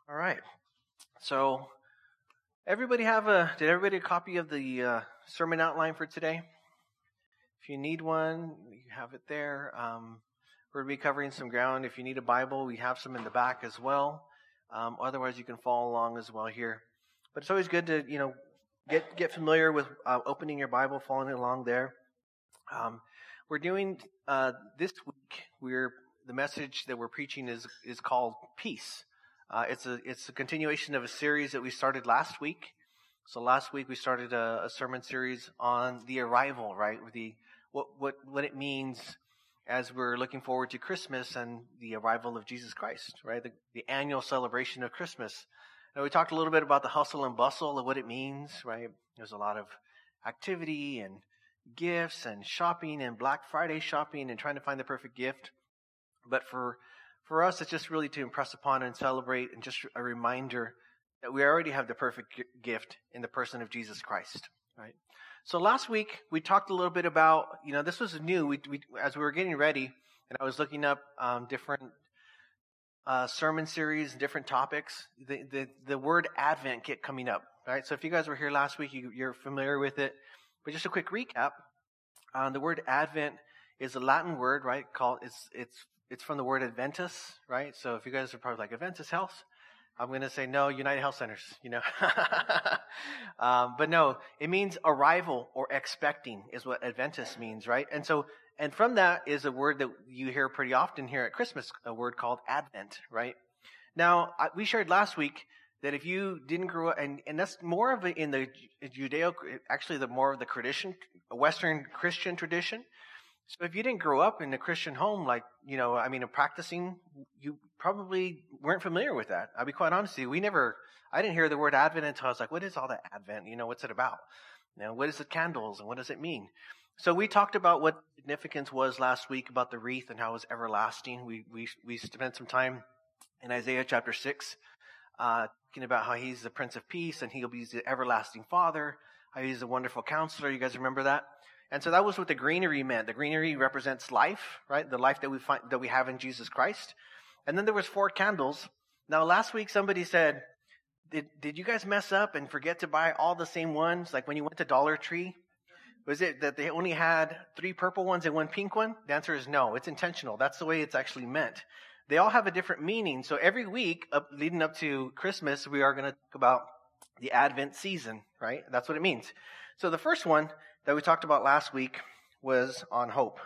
All right. So, did everybody a copy of the sermon outline for today? If you need one, you have it there. We're going to be covering some ground. If you need a Bible, we have some in the back as well. Otherwise, you can follow along as well here. But it's always good to, get familiar with opening your Bible, following along there. We're doing this week. The message that we're preaching is called Peace. It's a continuation of a series that we started last week. So last week we started a sermon series on the arrival, right? What it means as we're looking forward to Christmas and the arrival of Jesus Christ, right? The annual celebration of Christmas. And we talked a little bit about the hustle and bustle of what it means, right? There's a lot of activity and gifts and shopping and Black Friday shopping and trying to find the perfect gift. But for us, it's just really to impress upon and celebrate and just a reminder that we already have the perfect gift in the person of Jesus Christ, right? So last week, we talked a little bit about, this was new. We as we were getting ready, and I was looking up different sermon series and different topics, the word Advent kept coming up, right? So if you guys were here last week, you're familiar with it. But just a quick recap, the word Advent is a Latin word, right? It's from the word Adventus, right? So if you guys are probably like Adventist Health, I'm going to say no, United Health Centers, but no, it means arrival or expecting is what Adventus means, right? And from that is a word that you hear pretty often here at Christmas, a word called Advent, right? Now, we shared last week that if you didn't grow up, and that's more of in the more of the tradition, Western Christian tradition. So if you didn't grow up in a Christian home, practicing, you probably weren't familiar with that. I'll be quite honest with you. I didn't hear the word Advent until I was like, what is all that Advent? What's it about? What is the candles and what does it mean? So we talked about what significance was last week about the wreath and how it was everlasting. We spent some time in Isaiah chapter 6, talking about how he's the Prince of Peace and he'll be the everlasting Father, how he's a wonderful counselor. You guys remember that? And so that was what the greenery meant. The greenery represents life, right? The life that we have in Jesus Christ. And then there was 4 candles. Now last week somebody said, did you guys mess up and forget to buy all the same ones? Like when you went to Dollar Tree, was it that they only had 3 purple ones and 1 pink one? The answer is no. It's intentional. That's the way it's actually meant. They all have a different meaning. So every week leading up to Christmas, we are going to talk about the Advent season, right? That's what it means. So the first one that we talked about last week was on hope.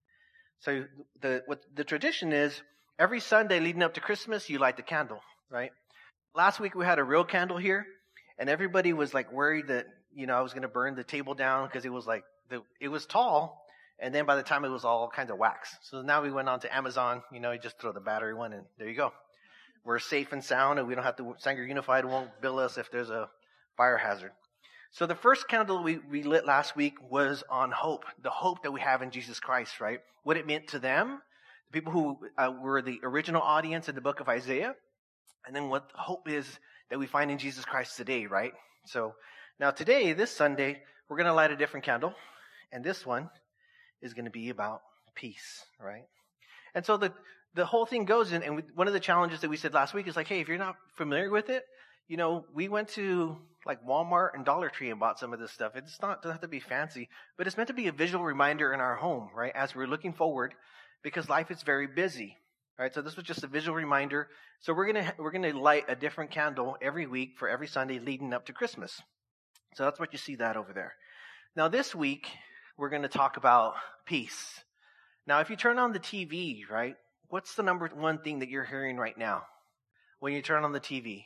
So what the tradition is, every Sunday leading up to Christmas, you light the candle, right? Last week we had a real candle here, and everybody was like worried that, I was going to burn the table down because it was it was tall, and then by the time it was all kinds of wax. So now we went on to Amazon, you just throw the battery one and there you go. We're safe and sound, and we don't have to, Sanger Unified won't bill us if there's a fire hazard. So the first candle we lit last week was on hope, the hope that we have in Jesus Christ, right? What it meant to them, the people who were the original audience in the book of Isaiah, and then what hope is that we find in Jesus Christ today, right? So now today, this Sunday, we're going to light a different candle, and this one is going to be about peace, right? And so the whole thing goes in, and one of the challenges that we said last week is like, hey, if you're not familiar with it, we went to like Walmart and Dollar Tree and bought some of this stuff. It doesn't have to be fancy, but it's meant to be a visual reminder in our home, right? As we're looking forward, because life is very busy, right? So this was just a visual reminder. So we're gonna light a different candle every week for every Sunday leading up to Christmas. So that's what you see that over there. Now this week we're going to talk about peace. Now if you turn on the TV, right? What's the number one thing that you're hearing right now when you turn on the TV?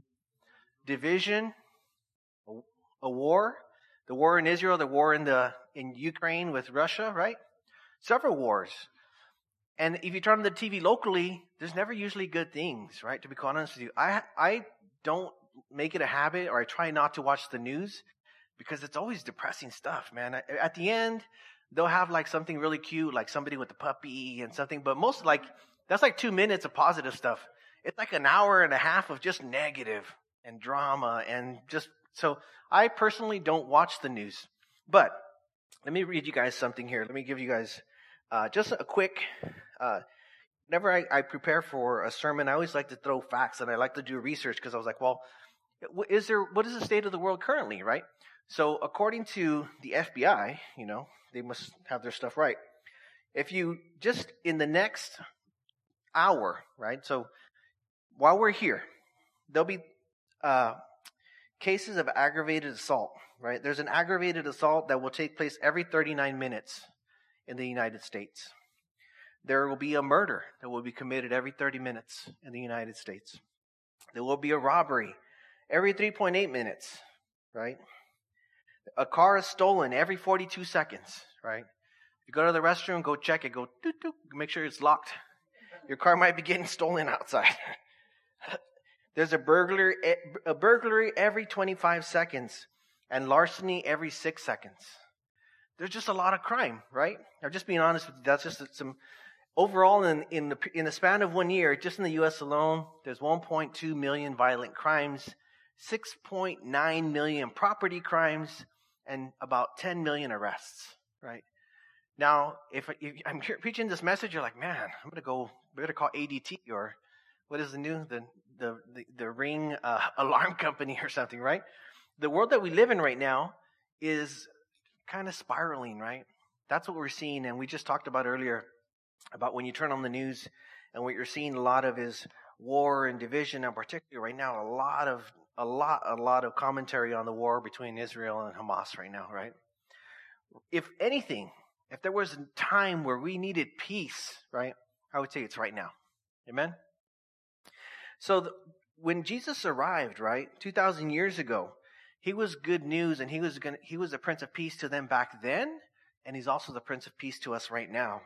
Division, a war, the war in Israel, the war in Ukraine with Russia, right? Several wars. And if you turn on the TV locally, there's never usually good things, right? To be quite honest with you, I don't make it a habit, or I try not to watch the news because it's always depressing stuff, man. At the end, they'll have like something really cute, like somebody with a puppy and something, but that's like 2 minutes of positive stuff. It's like an hour and a half of just negative and drama and just, so I personally don't watch the news. But let me read you guys something here. Let me give you guys just a quick whenever I prepare for a sermon, I always like to throw facts, and I like to do research because I was like, well, what is the state of the world currently, right? So according to the FBI, they must have their stuff right. If you just in the next hour, right? So while we're here, there'll be cases of aggravated assault, right? There's an aggravated assault that will take place every 39 minutes in the United States. There will be a murder that will be committed every 30 minutes in the United States. There will be a robbery every 3.8 minutes, right? A car is stolen every 42 seconds, right? You go to the restroom, go check it, go doot, doot, make sure it's locked. Your car might be getting stolen outside. There's a burglary every 25 seconds and larceny every 6 seconds. There's just a lot of crime, right? I'm just being honest with you. That's just some overall in the span of 1 year, just in the U.S. alone, there's 1.2 million violent crimes, 6.9 million property crimes, and about 10 million arrests, right? Now, if I'm preaching this message, you're like, man, we better call ADT, or what is the Ring alarm company or something, right? The world that we live in right now is kind of spiraling, right? That's what we're seeing, and we just talked about earlier about when you turn on the news, and what you're seeing a lot of is war and division, and particularly right now, a lot of commentary on the war between Israel and Hamas right now, right? If anything, if there was a time where we needed peace, right, I would say it's right now. Amen? So when Jesus arrived, right, 2,000 years ago, he was good news, and he was the Prince of Peace to them back then, and he's also the Prince of Peace to us right now.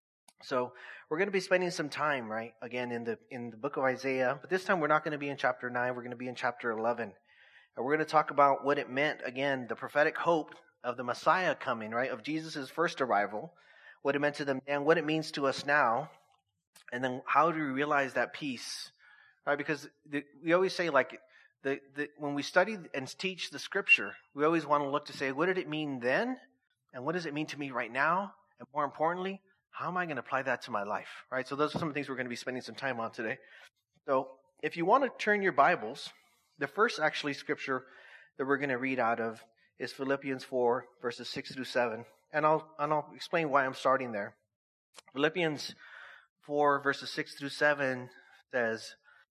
So we're going to be spending some time, right, again in the book of Isaiah, but this time we're not going to be in chapter 9, we're going to be in chapter 11. And we're going to talk about what it meant, again, the prophetic hope of the Messiah coming, right, of Jesus' first arrival, what it meant to them and what it means to us now, and then how do we realize that peace, right? Because we always say, like, when we study and teach the Scripture, we always want to look to say, what did it mean then, and what does it mean to me right now, and more importantly, how am I going to apply that to my life, right? So those are some things we're going to be spending some time on today. So if you want to turn your Bibles, the first actually Scripture that we're going to read out of is Philippians 4, verses 6 through 7. And I'll explain why I'm starting there. Philippians 4, verses 6 through 7 says,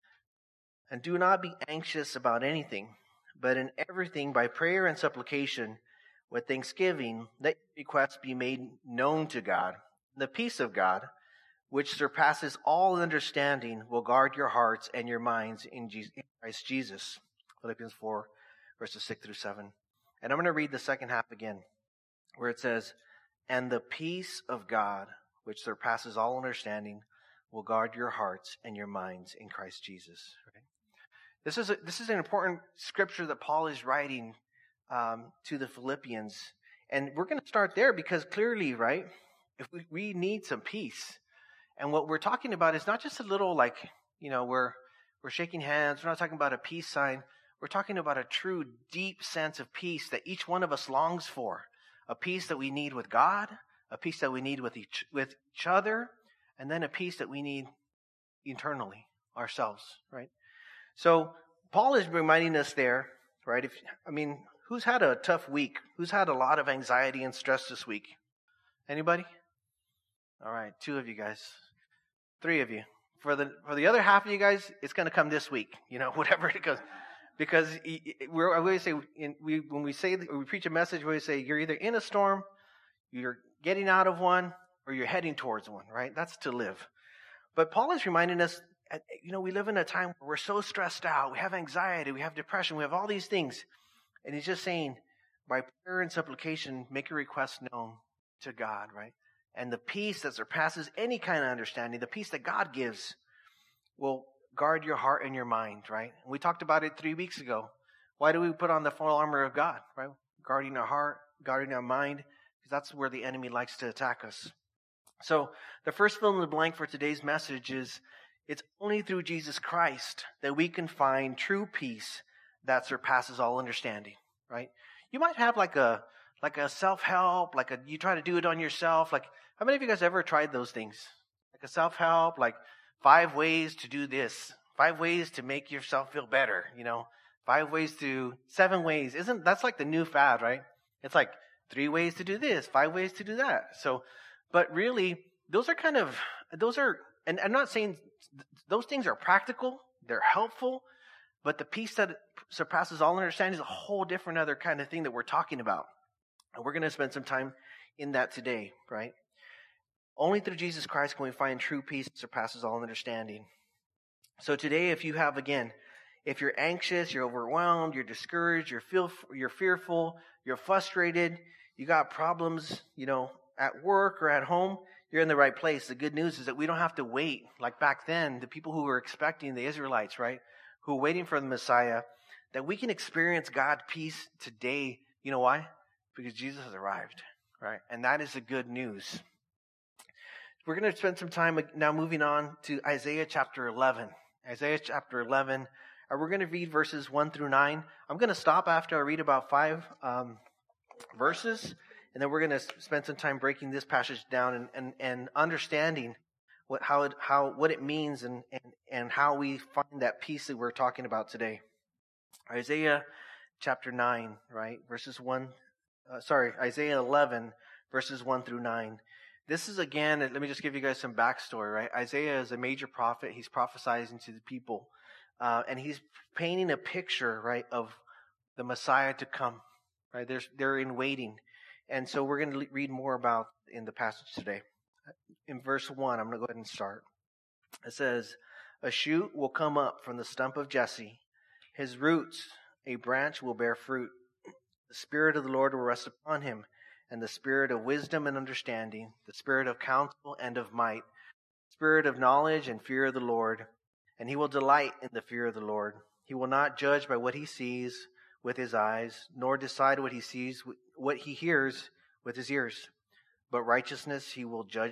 "And do not be anxious about anything, but in everything by prayer and supplication, with thanksgiving, let your requests be made known to God. The peace of God, which surpasses all understanding, will guard your hearts and your minds in Christ Jesus." Philippians 4, verses 6 through 7. And I'm going to read the second half again, where it says, "And the peace of God, which surpasses all understanding, will guard your hearts and your minds in Christ Jesus." Okay? This is an important scripture that Paul is writing to the Philippians. And we're going to start there because clearly, right, if we need some peace. And what we're talking about is not just a little, like, we're shaking hands. We're not talking about a peace sign. We're talking about a true, deep sense of peace that each one of us longs for. A peace that we need with God, a peace that we need with each other, and then a peace that we need internally ourselves, right? So Paul is reminding us there, right? Who's had a tough week? Who's had a lot of anxiety and stress this week? Anybody? All right, 2 of you guys, 3 of you. For the other half of you guys, it's going to come this week, whatever it goes. Because I always say, when we preach a message, we always say, you're either in a storm, you're getting out of one, or you're heading towards one, right? That's to live. But Paul is reminding us, we live in a time where we're so stressed out. We have anxiety, we have depression, we have all these things. And he's just saying, by prayer and supplication, make your requests known to God, right? And the peace that surpasses any kind of understanding, the peace that God gives, will guard your heart and your mind, right? And we talked about it 3 weeks ago. Why do we put on the full armor of God, right? Guarding our heart, guarding our mind, because that's where the enemy likes to attack us. So the first fill in the blank for today's message is, it's only through Jesus Christ that we can find true peace that surpasses all understanding, right? You might have like a self-help, you try to do it on yourself. Like, how many of you guys ever tried those things? like a self-help, like 5 ways to do this, 5 ways to make yourself feel better, 7 ways. That's like the new fad, right? It's like 3 ways to do this, 5 ways to do that. So, but really, and I'm not saying those things are practical, they're helpful, but the peace that surpasses all understanding is a whole different other kind of thing that we're talking about. And we're going to spend some time in that today, right? Only through Jesus Christ can we find true peace that surpasses all understanding. So today, if you're anxious, you're overwhelmed, you're discouraged, you're fearful, you're frustrated, you got problems, at work or at home, you're in the right place. The good news is that we don't have to wait like back then, the people who were expecting the Israelites, right? Who were waiting for the Messiah, that we can experience God's peace today. You know why? Because Jesus has arrived, right? And that is the good news. We're going to spend some time now moving on to Isaiah chapter 11. Isaiah chapter 11. And we're going to read verses 1 through 9. I'm going to stop after I read about 5 verses. And then we're going to spend some time breaking this passage down and understanding what it means and how we find that peace that we're talking about today. Isaiah chapter 9, right? Isaiah 11, verses 1 through 9. This is, again, let me just give you guys some backstory, right? Isaiah is a major prophet. He's prophesying to the people. And he's painting a picture, right, of the Messiah to come, right? They're in waiting. And so we're going to read more about in the passage today. In verse 1, I'm going to go ahead and start. It says, "A shoot will come up from the stump of Jesse. His roots, a branch, will bear fruit. The Spirit of the Lord will rest upon him, and the Spirit of wisdom and understanding, the Spirit of counsel and of might, the Spirit of knowledge and fear of the Lord. And he will delight in the fear of the Lord. He will not judge by what he sees with his eyes, nor decide what he hears with his ears. But righteousness he will judge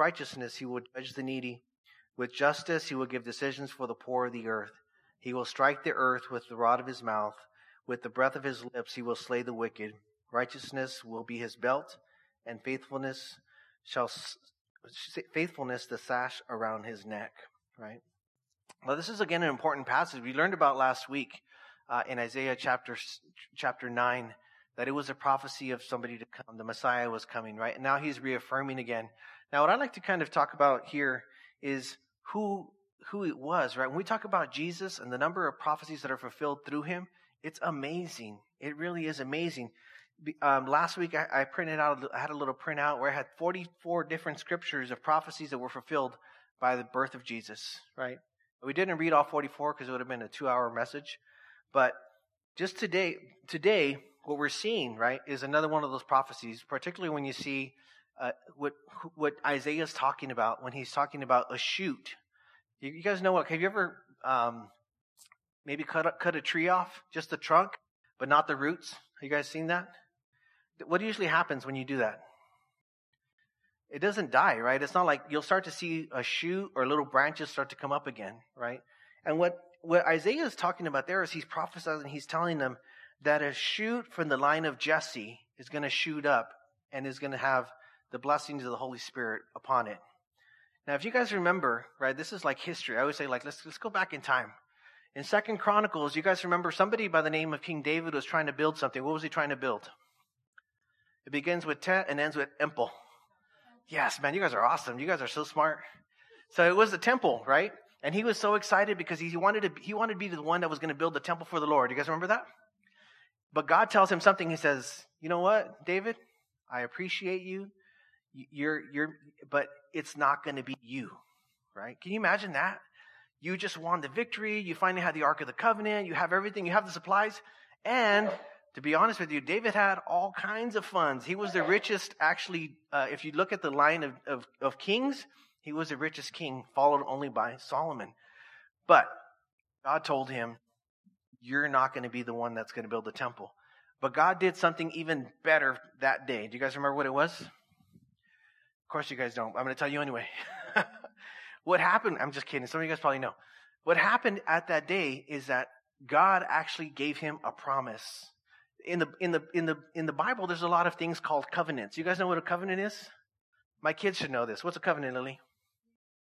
the needy. With justice he will give decisions for the poor of the earth. He will strike the earth with the rod of his mouth. With the breath of his lips he will slay the wicked. Righteousness will be his belt, and faithfulness the sash around his neck." Right? Well, this is again an important passage we learned about last week in Isaiah chapter 9, that it was a prophecy of somebody to come. The Messiah was coming, right? And now he's reaffirming again. Now, what I'd like to kind of talk about here is who it was, right? When we talk about Jesus and the number of prophecies that are fulfilled through him, it's amazing. It really is amazing. Last week, I had a little printout where I had 44 different scriptures of prophecies that were fulfilled by the birth of Jesus, right? We didn't read all 44 because it would have been a 2-hour message. But just today, what we're seeing, right, is another one of those prophecies, particularly when you see what Isaiah is talking about when he's talking about a shoot. You guys know have you ever maybe cut a tree off, just the trunk, but not the roots? Have you guys seen that? What usually happens when you do that? It doesn't die, right? It's not like you'll start to see a shoot or little branches start to come up again, right? And what Isaiah is talking about there is he's prophesying, he's telling them that a shoot from the line of Jesse is going to shoot up and is going to have the blessings of the Holy Spirit upon it. Now, if you guys remember, right, this is like history. I always say, like, let's go back in time. In 2 Chronicles, you guys remember somebody by the name of King David was trying to build something. What was he trying to build? It begins with Tet and ends with Empel. Yes, man, you guys are awesome. You guys are so smart. So it was the temple, right? And he was so excited because he wanted to be the one that was going to build the temple for the Lord. You guys remember that? But God tells him something. He says, "You know what, David? I appreciate you. But it's not going to be you." Right? Can you imagine that? You just won the victory. You finally had the Ark of the Covenant. You have everything. You have the supplies. And to be honest with you, David had all kinds of funds. He was the richest, actually, if you look at the line of kings, he was the richest king, followed only by Solomon. But God told him, "You're not going to be the one that's going to build the temple." But God did something even better that day. Do you guys remember what it was? Of course you guys don't. I'm going to tell you anyway. What happened? I'm just kidding. Some of you guys probably know. What happened at that day is that God actually gave him a promise. In the Bible, there's a lot of things called covenants. You guys know what a covenant is? My kids should know this. What's a covenant, Lily?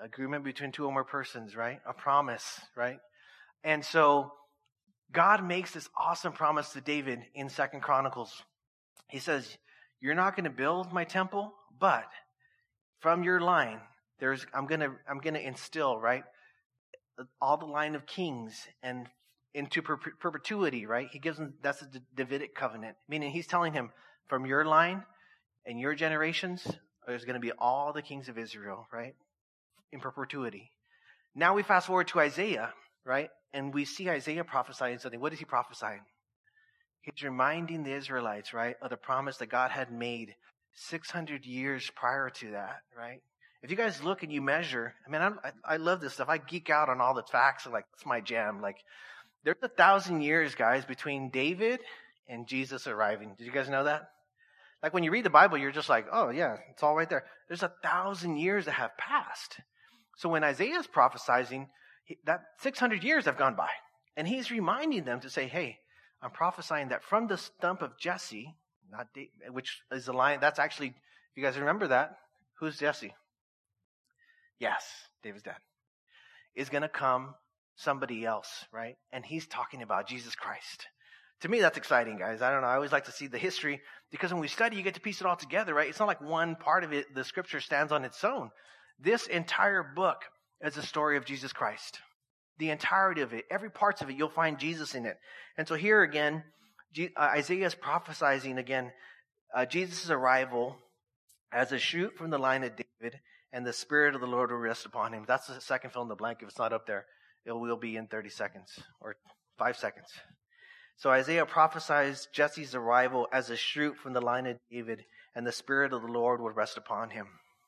Agreement between two or more persons, right? A promise, right? And so God makes this awesome promise to David in 2 Chronicles. He says, you're not going to build my temple, but from your line, I'm going to instill, right, all the line of kings and into perpetuity, right? He gives him, that's the Davidic covenant, meaning he's telling him from your line and your generations, there's going to be all the kings of Israel, right? In perpetuity. Now we fast forward to Isaiah, right? And we see Isaiah prophesying something. What is he prophesying? He's reminding the Israelites, right, of the promise that God had made 600 years prior to that, right? If you guys look and you measure, I mean, I love this stuff. I geek out on all the facts. Like, it's my jam. Like, there's 1,000 years, guys, between David and Jesus arriving. Did you guys know that? Like, when you read the Bible, you're just like, oh, yeah, it's all right there. There's 1,000 years that have passed. So when Isaiah's prophesying, that 600 years have gone by. And he's reminding them to say, hey, I'm prophesying that from the stump of Jesse, not David, which is the line, that's actually, if you guys remember that, who's Jesse? Yes, David's dad. Is going to come somebody else, right? And he's talking about Jesus Christ. To me, that's exciting, guys. I don't know. I always like to see the history because when we study, you get to piece it all together, right? It's not like one part of it, the scripture stands on its own. This entire book is a story of Jesus Christ. The entirety of it, every parts of it, you'll find Jesus in it. And so here again, Isaiah is prophesying again Jesus' arrival as a shoot from the line of David, and the Spirit of the Lord will rest upon him. That's the second fill in the blank. If it's not up there, it will be in 30 seconds or 5 seconds. So Isaiah prophesies Jesse's arrival as a shoot from the line of David, and the Spirit of the Lord will rest upon him.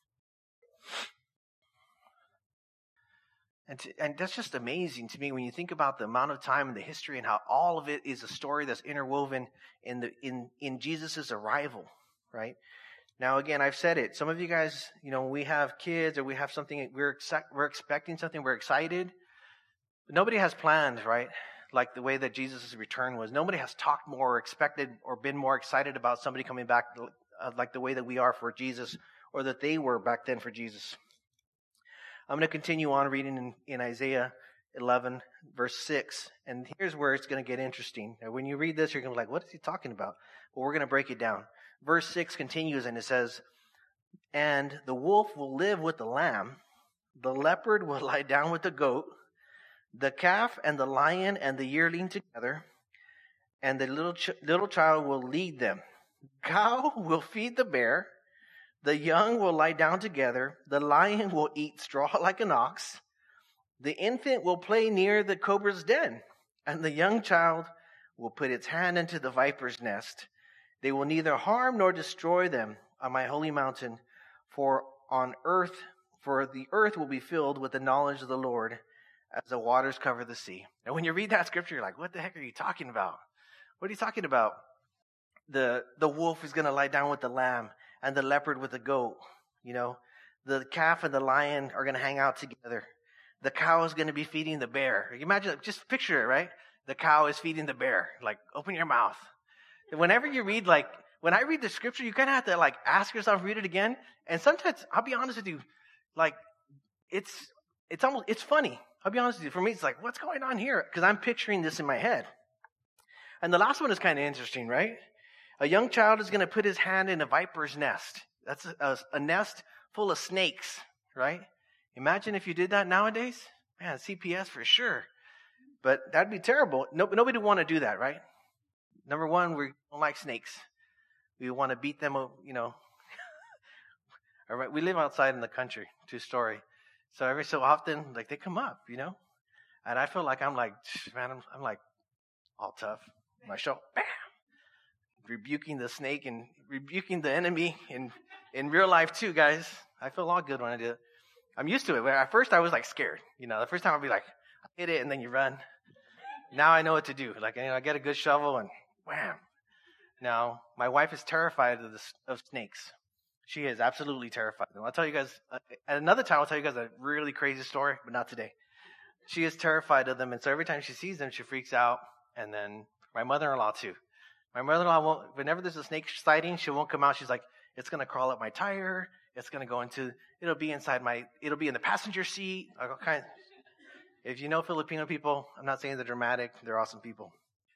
And that's just amazing to me when you think about the amount of time and the history and how all of it is a story that's interwoven in Jesus' arrival, right? Now, again, I've said it. Some of you guys, when we have kids or we have something, we're expecting something, we're excited. But nobody has planned, right? Like the way that Jesus' return was. Nobody has talked more or expected or been more excited about somebody coming back like the way that we are for Jesus or that they were back then for Jesus. I'm going to continue on reading in Isaiah 11, verse 6. And here's where it's going to get interesting. Now, when you read this, you're going to be like, what is he talking about? Well, we're going to break it down. Verse 6 continues and it says, and the wolf will live with the lamb, the leopard will lie down with the goat, the calf and the lion and the yearling together, and the little child will lead them. Cow will feed the bear, the young will lie down together, the lion will eat straw like an ox, the infant will play near the cobra's den, and the young child will put its hand into the viper's nest. They will neither harm nor destroy them on my holy mountain, for the earth will be filled with the knowledge of the Lord as the waters cover the sea. And when you read that scripture, you're like, what the heck are you talking about? What are you talking about? The wolf is going to lie down with the lamb and the leopard with the goat. The calf and the lion are going to hang out together. The cow is going to be feeding the bear. You imagine, just picture it, right? The cow is feeding the bear. Like, open your mouth. Whenever you read, when I read the scripture, you kind of have to, ask yourself, read it again. And sometimes, I'll be honest with you, it's funny. I'll be honest with you. For me, it's like, what's going on here? Because I'm picturing this in my head. And the last one is kind of interesting, right? A young child is going to put his hand in a viper's nest. That's a nest full of snakes, right? Imagine if you did that nowadays. Man, CPS for sure. But that'd be terrible. Nobody would want to do that, right? Number one, we don't like snakes. We want to beat them, All right, we live outside in the country, 2-story. So every so often, they come up, And I feel like I'm all tough. My show, bam! Rebuking the snake and rebuking the enemy in real life too, guys. I feel all good when I do it. I'm used to it. At first, I was scared. The first time I'd be like, hit it and then you run. Now I know what to do. I get a good shovel and wham. Now, my wife is terrified of snakes. She is absolutely terrified. And I'll tell you guys, at another time, I'll tell you guys a really crazy story, but not today. She is terrified of them. And so every time she sees them, she freaks out. And then my mother-in-law too. My mother-in-law won't, whenever there's a snake sighting, she won't come out. She's like, it's going to crawl up my tire. It's going to go into, it'll be in the passenger seat. If you know Filipino people, I'm not saying they're dramatic. They're awesome people.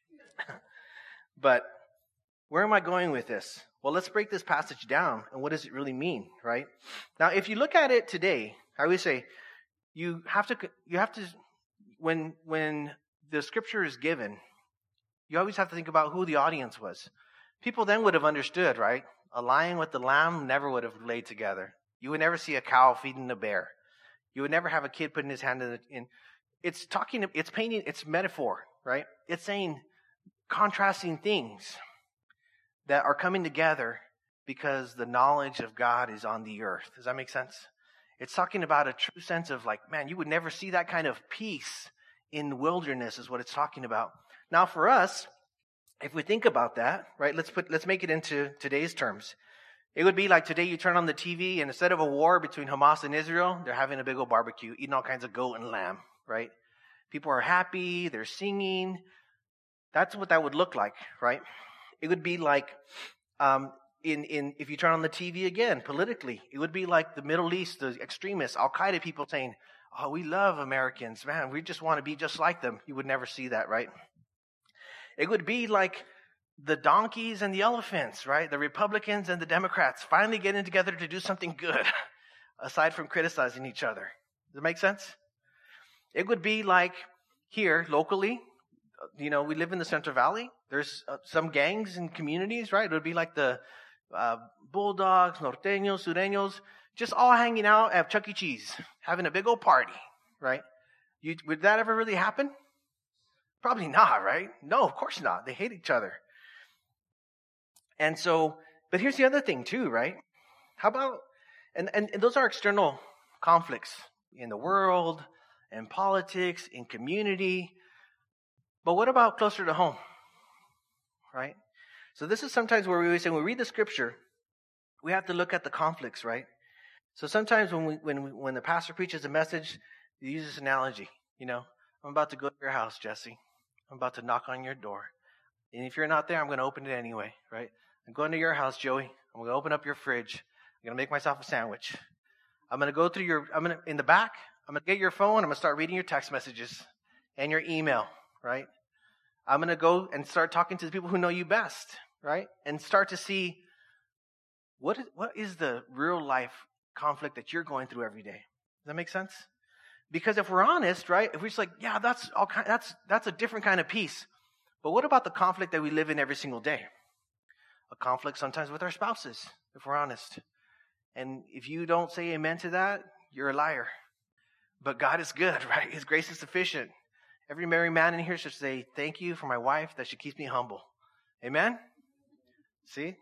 But where am I going with this? Well, let's break this passage down. And what does it really mean, right? Now, if you look at it today, I always say, you have to, when the scripture is given, you always have to think about who the audience was. People then would have understood, right? A lion with the lamb never would have laid together. You would never see a cow feeding a bear. You would never have a kid putting his hand in. It's painting, it's metaphor, right? It's saying contrasting things that are coming together because the knowledge of God is on the earth. Does that make sense? It's talking about a true sense of like, man, you would never see that kind of peace in the wilderness is what it's talking about. Now for us, if we think about that, right, let's make it into today's terms. It would be like today you turn on the TV and instead of a war between Hamas and Israel, they're having a big old barbecue, eating all kinds of goat and lamb, right? People are happy, they're singing. That's what that would look like, right? It would be like, if you turn on the TV again, politically, it would be like the Middle East, the extremists, Al-Qaeda people saying, oh, we love Americans, man, we just want to be just like them. You would never see that, right? It would be like the donkeys and the elephants, right? The Republicans and the Democrats finally getting together to do something good, aside from criticizing each other. Does that make sense? It would be like here, locally, we live in the Central Valley. There's some gangs and communities, right? It would be like the Bulldogs, Norteños, Sureños, just all hanging out at Chuck E. Cheese, having a big old party, right? Would that ever really happen? Probably not, right? No, of course not. They hate each other. And so, but here's the other thing too, right? How about, and those are external conflicts in the world, in politics, in community. But what about closer to home, right? So this is sometimes where we always say, when we read the scripture, we have to look at the conflicts, right? So sometimes when the pastor preaches a message, he uses this analogy, I'm about to go to your house, Jesse. I'm about to knock on your door. And if you're not there, I'm going to open it anyway, right? I'm going to your house, Joey. I'm going to open up your fridge. I'm going to make myself a sandwich. I'm going to go through in the back, I'm going to get your phone. I'm going to start reading your text messages and your email, right? I'm going to go and start talking to the people who know you best, right? And start to see what is the real life conflict that you're going through every day. Does that make sense? Because if we're honest, right, if we're just like, yeah, that's a different kind of peace. But what about the conflict that we live in every single day? A conflict sometimes with our spouses, if we're honest. And if you don't say amen to that, you're a liar. But God is good, right? His grace is sufficient. Every married man in here should say, thank you for my wife that she keeps me humble. Amen? See?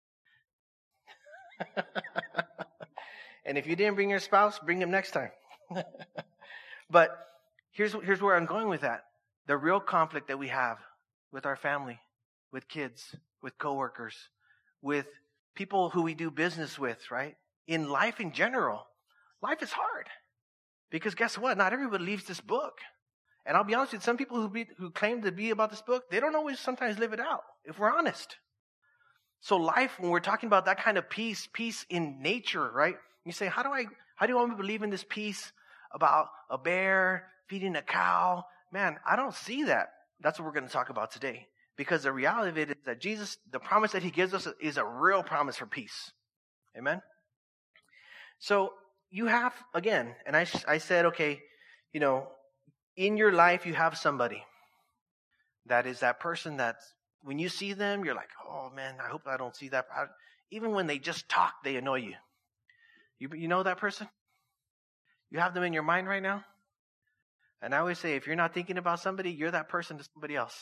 And if you didn't bring your spouse, bring him next time. But here's where I'm going with that. The real conflict that we have with our family, with kids, with coworkers, with people who we do business with, right? In life in general, life is hard. Because guess what? Not everybody leaves this book. And I'll be honest with you, some people who claim to be about this book, they don't always sometimes live it out, if we're honest. So life, when we're talking about that kind of peace in nature, right? You say, how do I want to believe in this peace about a bear feeding a cow? Man, I don't see that. That's what we're going to talk about today. Because the reality of it is that Jesus, the promise that he gives us is a real promise for peace. Amen? So you have, again, and I said, okay, in your life you have somebody that is that person that's, when you see them, you're like, oh man, I hope I don't see that. Even when they just talk, they annoy you. You know that person? You have them in your mind right now? And I always say, if you're not thinking about somebody, you're that person to somebody else.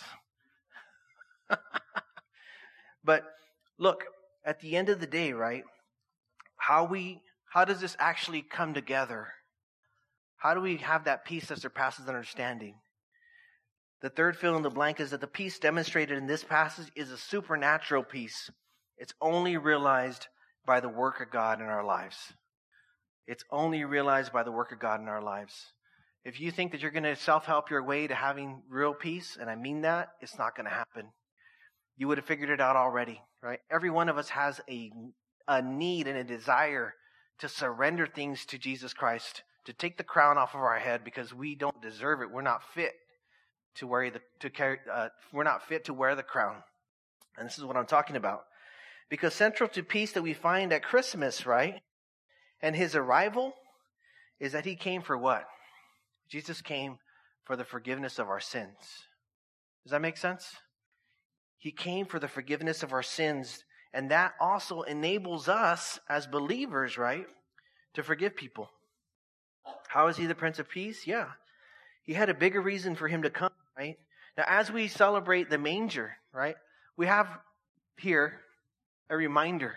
But look, at the end of the day, right? How does this actually come together? How do we have that peace that surpasses understanding? The third fill in the blank is that the peace demonstrated in this passage is a supernatural peace. It's only realized by the work of God in our lives. It's only realized by the work of God in our lives. If you think that you're going to self-help your way to having real peace, and I mean that, it's not going to happen. You would have figured it out already, right? Every one of us has a need and a desire to surrender things to Jesus Christ, to take the crown off of our head because we don't deserve it. We're not fit to wear we're not fit to wear the crown. And this is what I'm talking about. Because central to peace that we find at Christmas, right? And his arrival is that he came for what? Jesus came for the forgiveness of our sins. Does that make sense? He came for the forgiveness of our sins. And that also enables us as believers, right, to forgive people. How is he the Prince of Peace? Yeah. He had a bigger reason for him to come, right? Now, as we celebrate the manger, right, we have here a reminder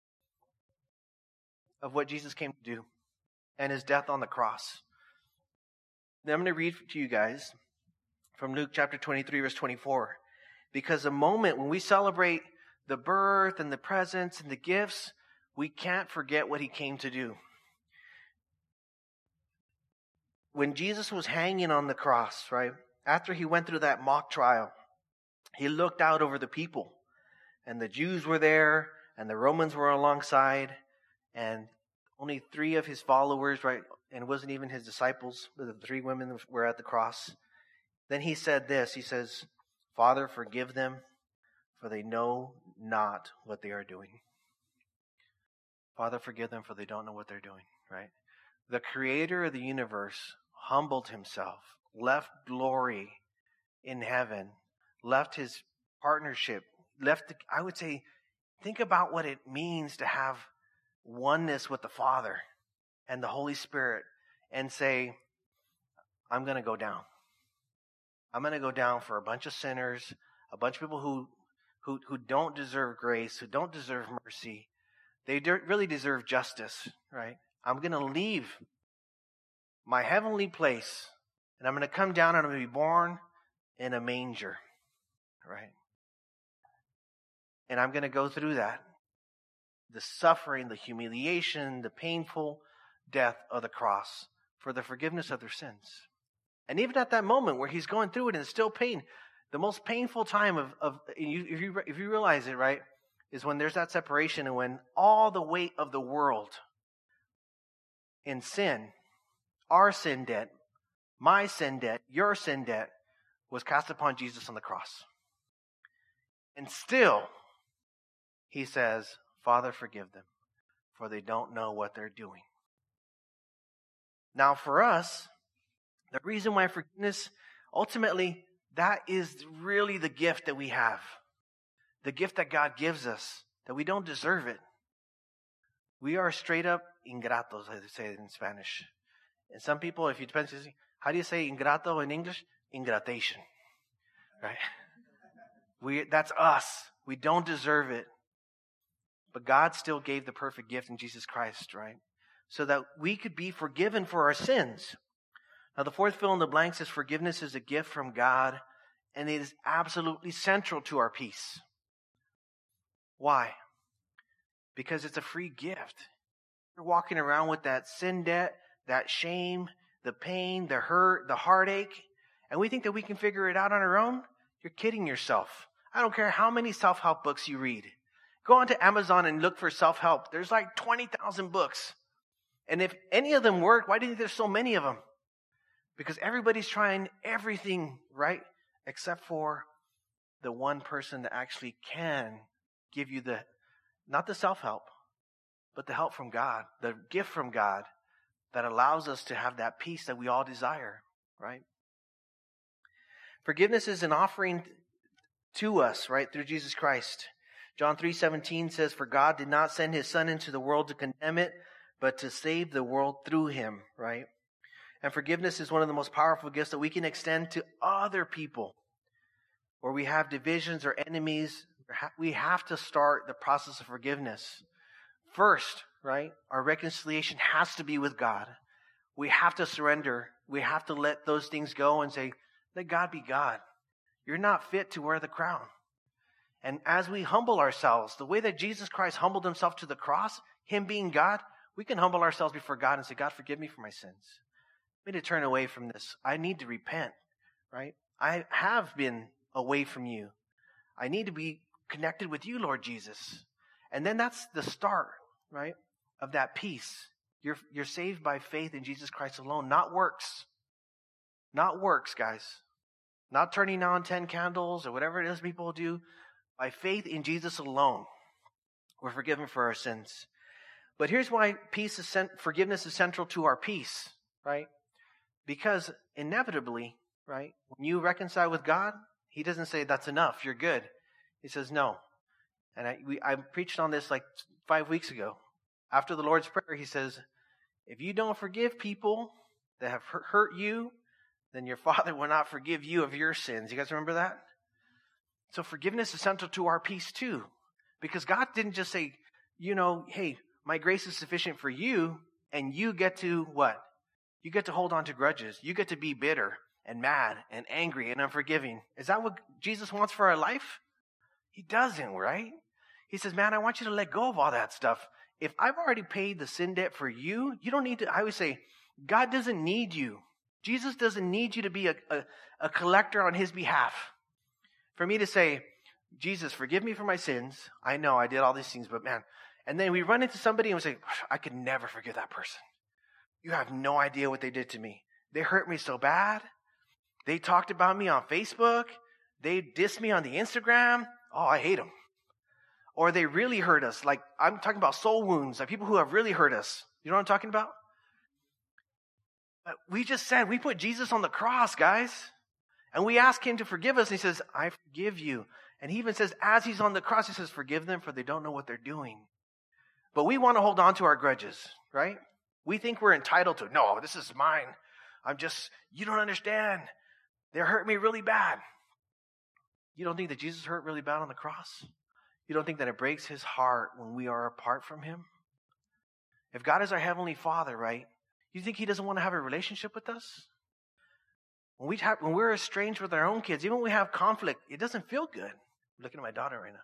of what Jesus came to do and his death on the cross. Now, I'm going to read to you guys from Luke chapter 23, verse 24. Because the moment when we celebrate the birth and the presents and the gifts, we can't forget what he came to do. When Jesus was hanging on the cross, right, after he went through that mock trial, he looked out over the people. And the Jews were there, and the Romans were alongside, and only 3 of his followers, right, and it wasn't even his disciples, but the 3 women were at the cross. Then he said this, he says, Father, forgive them, for they know not what they are doing. Father, forgive them, for they don't know what they're doing, right? The creator of the universe humbled himself, left glory in heaven, left his partnership, I would say, think about what it means to have oneness with the Father and the Holy Spirit and say, I'm going to go down. I'm going to go down for a bunch of sinners, a bunch of people who don't deserve grace, who don't deserve mercy. They really deserve justice, right? I'm going to leave my heavenly place, and I'm going to come down and I'm going to be born in a manger, right? And I'm going to go through that. The suffering, the humiliation, the painful death of the cross for the forgiveness of their sins. And even at that moment where he's going through it and it's still pain, the most painful time if you realize it, right, is when there's that separation and when all the weight of the world in sin, our sin debt, my sin debt, your sin debt, was cast upon Jesus on the cross. And still, he says, Father, forgive them, for they don't know what they're doing. Now, for us, the reason why forgiveness, ultimately, that is really the gift that we have. The gift that God gives us, that we don't deserve it. We are straight up ingratos, as they say it in Spanish. And some people, if you depend, how do you say ingrato in English? Ingratation. Right? That's us. We don't deserve it. But God still gave the perfect gift in Jesus Christ, right? So that we could be forgiven for our sins. Now, the fourth fill in the blank says forgiveness is a gift from God, and it is absolutely central to our peace. Why? Because it's a free gift. You're walking around with that sin debt, that shame, the pain, the hurt, the heartache, and we think that we can figure it out on our own. You're kidding yourself. I don't care how many self-help books you read. Go onto Amazon and look for self-help. There's like 20,000 books. And if any of them work, why do you think there's so many of them? Because everybody's trying everything, right? Except for the one person that actually can give you not the self-help, but the help from God, the gift from God that allows us to have that peace that we all desire, right? Forgiveness is an offering to us, right, through Jesus Christ. John 3:17 says, for God did not send his Son into the world to condemn it, but to save the world through him, right? And forgiveness is one of the most powerful gifts that we can extend to other people. Where we have divisions or enemies, we have to start the process of forgiveness. First, right, our reconciliation has to be with God. We have to surrender. We have to let those things go and say, let God be God. You're not fit to wear the crown. And as we humble ourselves, the way that Jesus Christ humbled himself to the cross, him being God, we can humble ourselves before God and say, God, forgive me for my sins. I need to turn away from this. I need to repent, right? I have been away from you. I need to be connected with you, Lord Jesus. And then that's the start, right, of that peace. You're saved by faith in Jesus Christ alone, not works. Not works, guys. Not turning on 10 candles or whatever it is people do. By faith in Jesus alone, we're forgiven for our sins. But here's why forgiveness is central to our peace, right? Because inevitably, right, when you reconcile with God, He doesn't say, that's enough, you're good. He says, no. And I preached on this like 5 weeks ago. After the Lord's Prayer, He says, if you don't forgive people that have hurt you, then your Father will not forgive you of your sins. You guys remember that? So forgiveness is central to our peace too. Because God didn't just say, hey, my grace is sufficient for you, and you get to what? You get to hold on to grudges. You get to be bitter and mad and angry and unforgiving. Is that what Jesus wants for our life? He doesn't, right? He says, man, I want you to let go of all that stuff. If I've already paid the sin debt for you, you don't need to. I always say, God doesn't need you. Jesus doesn't need you to be a collector on His behalf. For me to say, Jesus, forgive me for my sins. I know I did all these things, but man. And then we run into somebody and we say, I could never forgive that person. You have no idea what they did to me. They hurt me so bad. They talked about me on Facebook. They dissed me on the Instagram. Oh, I hate them. Or they really hurt us. Like, I'm talking about soul wounds, like people who have really hurt us. You know what I'm talking about? But we just said, we put Jesus on the cross, guys. And we ask Him to forgive us. And He says, I forgive you. And He even says, as He's on the cross, He says, forgive them for they don't know what they're doing. But we want to hold on to our grudges, right? We think we're entitled to, no, this is mine. You don't understand. They hurt me really bad. You don't think that Jesus hurt really bad on the cross? You don't think that it breaks His heart when we are apart from Him? If God is our Heavenly Father, right? You think He doesn't want to have a relationship with us? When we're estranged with our own kids, even when we have conflict, it doesn't feel good. I'm looking at my daughter right now.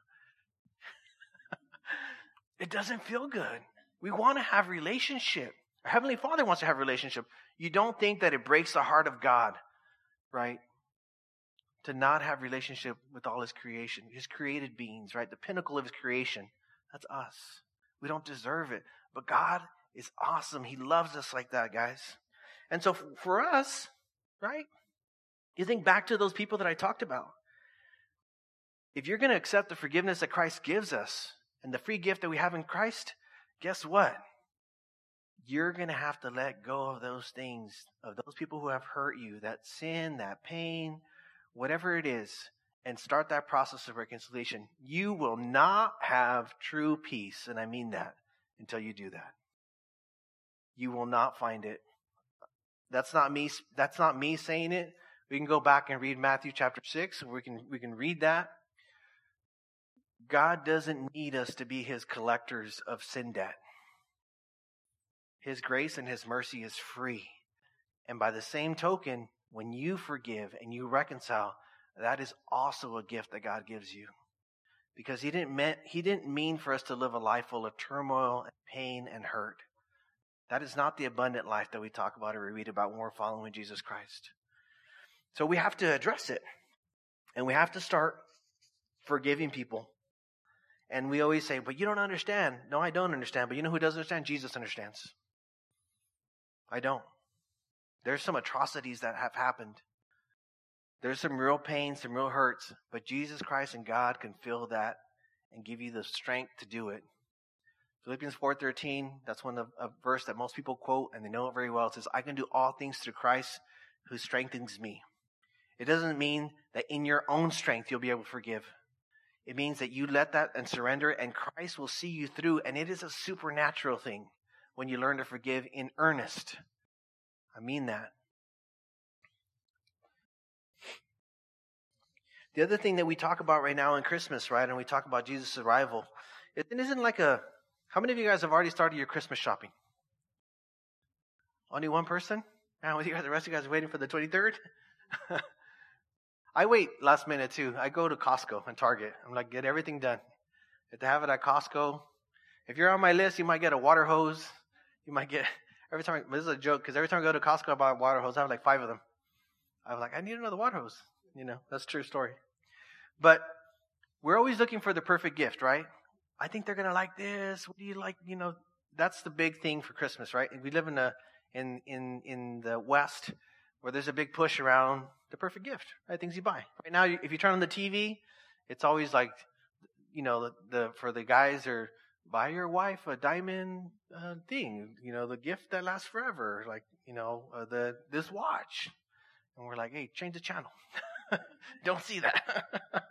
It doesn't feel good. We want to have relationship. Our Heavenly Father wants to have relationship. You don't think that it breaks the heart of God, right? To not have relationship with all His creation, His created beings, right? The pinnacle of His creation. That's us. We don't deserve it. But God is awesome. He loves us like that, guys. And so for us, right? You think back to those people that I talked about. If you're going to accept the forgiveness that Christ gives us and the free gift that we have in Christ, guess what? You're going to have to let go of those things, of those people who have hurt you, that sin, that pain, whatever it is, and start that process of reconciliation. You will not have true peace, and I mean that, until you do that. You will not find it. That's not me saying it. We can go back and read Matthew chapter 6. We can read that. God doesn't need us to be His collectors of sin debt. His grace and His mercy is free. And by the same token, when you forgive and you reconcile, that is also a gift that God gives you. Because He didn't mean for us to live a life full of turmoil and pain and hurt. That is not the abundant life that we talk about or we read about when we're following Jesus Christ. So we have to address it. And we have to start forgiving people. And we always say, but you don't understand. No, I don't understand. But you know who does understand? Jesus understands. I don't. There's some atrocities that have happened. There's some real pain, some real hurts. But Jesus Christ and God can fill that and give you the strength to do it. Philippians 4:13, that's a verse that most people quote and they know it very well. It says, I can do all things through Christ who strengthens me. It doesn't mean that in your own strength you'll be able to forgive. It means that you let that and surrender, and Christ will see you through. And it is a supernatural thing when you learn to forgive in earnest. I mean that. The other thing that we talk about right now in Christmas, right, and we talk about Jesus' arrival, it isn't like how many of you guys have already started your Christmas shopping? Only one person? And the rest of you guys are waiting for the 23rd? I wait last minute too. I go to Costco and Target. I'm like, get everything done. If they have it at Costco, if you're on my list, you might get a water hose. You might get, this is a joke, because every time I go to Costco, I buy a water hose. I have like 5 of them. I'm like, I need another water hose. That's a true story. But we're always looking for the perfect gift, right? I think they're going to like this. What do you like? that's the big thing for Christmas, right? We live in the West where there's a big push around the perfect gift, right? Things you buy. Right now, if you turn on the TV, it's always like, for the guys are buy your wife a diamond thing, the gift that lasts forever, like, this watch. And we're like, hey, change the channel. Don't see that.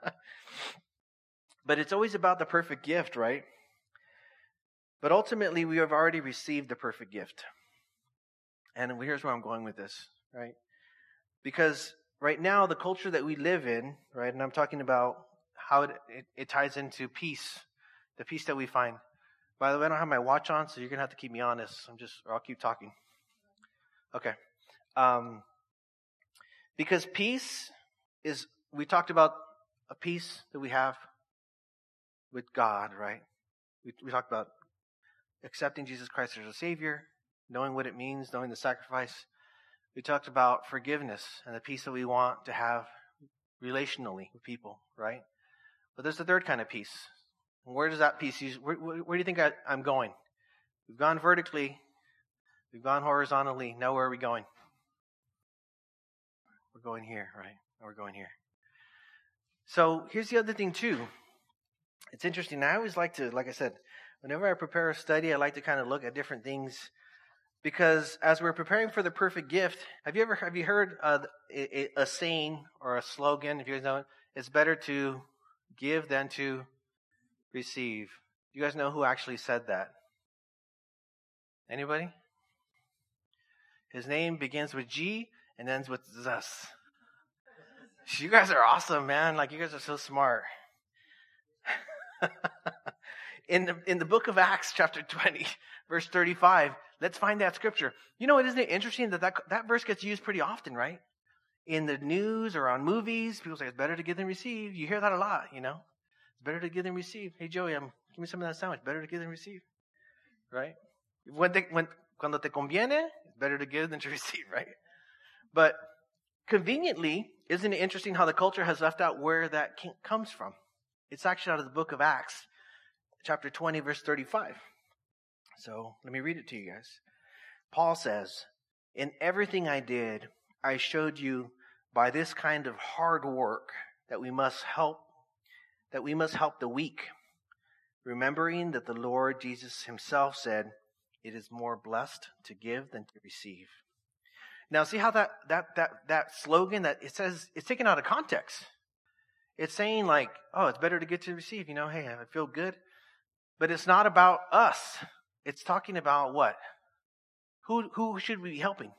But it's always about the perfect gift, right? But ultimately, we have already received the perfect gift. And here's where I'm going with this, right? Because right now, the culture that we live in, right, and I'm talking about how it ties into peace, the peace that we find. By the way, I don't have my watch on, so you're going to have to keep me honest. Or I'll keep talking. Okay. Because peace we talked about a peace that we have with God, right? We talked about accepting Jesus Christ as a Savior, knowing what it means, knowing the sacrifice. We talked about forgiveness and the peace that we want to have relationally with people, right? But there's the third kind of peace. And where does that peace where do you think I'm going? We've gone vertically. We've gone horizontally. Now where are we going? We're going here, right? We're going here. So here's the other thing too. It's interesting. I always like to, like I said, whenever I prepare a study, I like to kind of look at different things. Because as we're preparing for the perfect gift, have you heard a saying or a slogan? If you guys know it, it's better to give than to receive. You guys know who actually said that? Anybody? His name begins with G and ends with Zus. You guys are awesome, man. Like, you guys are so smart. In the book of Acts, chapter 20, verse 35, let's find that scripture. Isn't it interesting that verse gets used pretty often, right? In the news or on movies, people say it's better to give than receive. You hear that a lot, It's better to give than receive. Hey, Joey, give me some of that sandwich. Better to give than receive, right? Cuando te conviene, it's better to give than to receive, right? But conveniently, isn't it interesting how the culture has left out where that comes from? It's actually out of the book of Acts, chapter 20, verse 35. So let me read it to you guys. Paul says, "In everything I did, I showed you by this kind of hard work that we must help the weak, remembering that the Lord Jesus himself said, 'It is more blessed to give than to receive.'" Now, see how that slogan that it says, it's taken out of context. It's saying like, oh, it's better to get to receive. Hey, I feel good. But it's not about us. It's talking about what? Who should we be helping?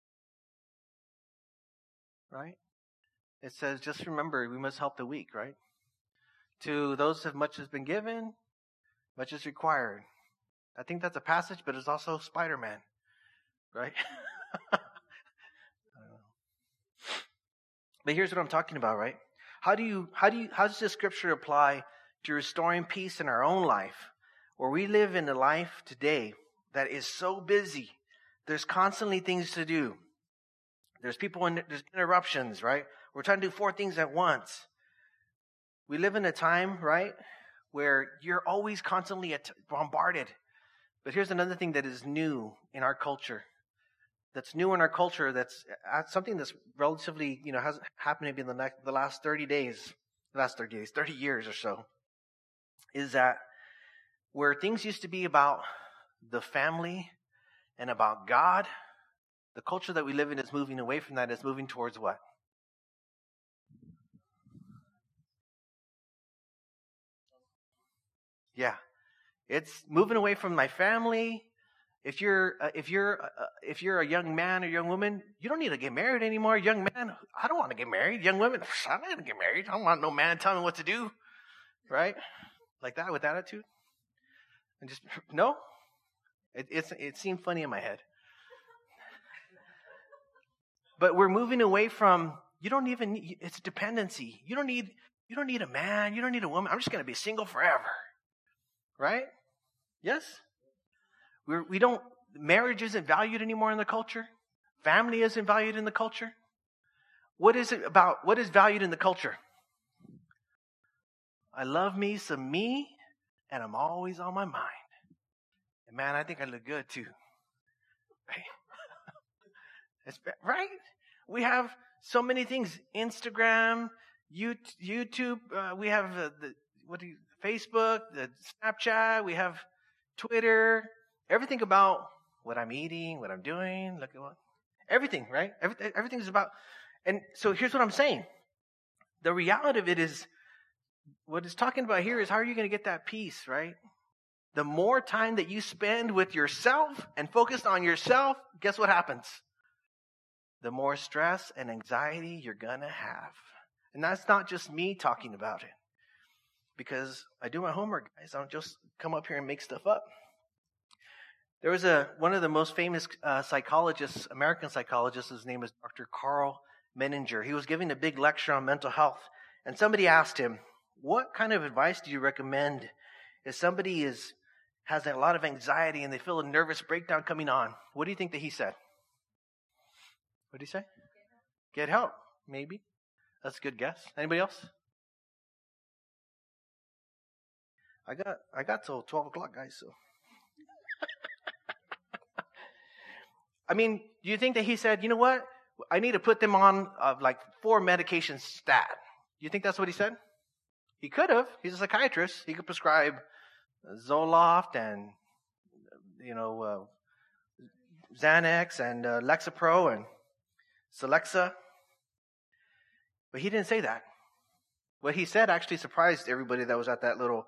Right? It says, just remember, we must help the weak, right? To those of much has been given, much is required. I think that's a passage, but it's also Spider-Man, right? But here's what I'm talking about, right? How does this scripture apply to restoring peace in our own life, where we live in a life today that is so busy? There's constantly things to do. There's interruptions, right? We're trying to do 4 things at once. We live in a time, right, where you're always constantly bombarded. But here's another thing that is new in our culture. That's something that's relatively, hasn't happened maybe in the last 30 years or so, is that where things used to be about the family and about God, the culture that we live in is moving away from that. It's moving towards what? Yeah. It's moving away from my family. If you're a young man or young woman, you don't need to get married anymore. Young man, I don't want to get married. Young women, I don't want to get married. I don't want no man telling me what to do, right? Like that, with attitude, and just no. It seemed funny in my head, but we're moving away from. You don't even need, it's dependency. You don't need a man. You don't need a woman. I'm just going to be single forever, right? Yes. Marriage isn't valued anymore in the culture. Family isn't valued in the culture. What is valued in the culture? I love me some me, and I'm always on my mind. And man, I think I look good too. Right? We have so many things. Instagram, YouTube, we have Facebook, the Snapchat, we have Twitter, everything about what I'm eating, what I'm doing, look at everything, right? Everything's about, and so here's what I'm saying. The reality of it is, what it's talking about here is how are you going to get that peace, right? The more time that you spend with yourself and focused on yourself, guess what happens? The more stress and anxiety you're going to have. And that's not just me talking about it. Because I do my homework, guys. I don't just come up here and make stuff up. There was one of the most famous psychologists, American psychologists, his name is Dr. Carl Menninger. He was giving a big lecture on mental health. And somebody asked him, what kind of advice do you recommend if somebody has a lot of anxiety and they feel a nervous breakdown coming on? What do you think that he said? What did he say? Get help, maybe. That's a good guess. Anybody else? I got till 12 o'clock, guys, so. I mean, do you think that he said, you know what? I need to put them on 4 medications stat. Do you think that's what he said? He could have. He's a psychiatrist. He could prescribe Zoloft and, Xanax and Lexapro and Celexa. But he didn't say that. What he said actually surprised everybody that was at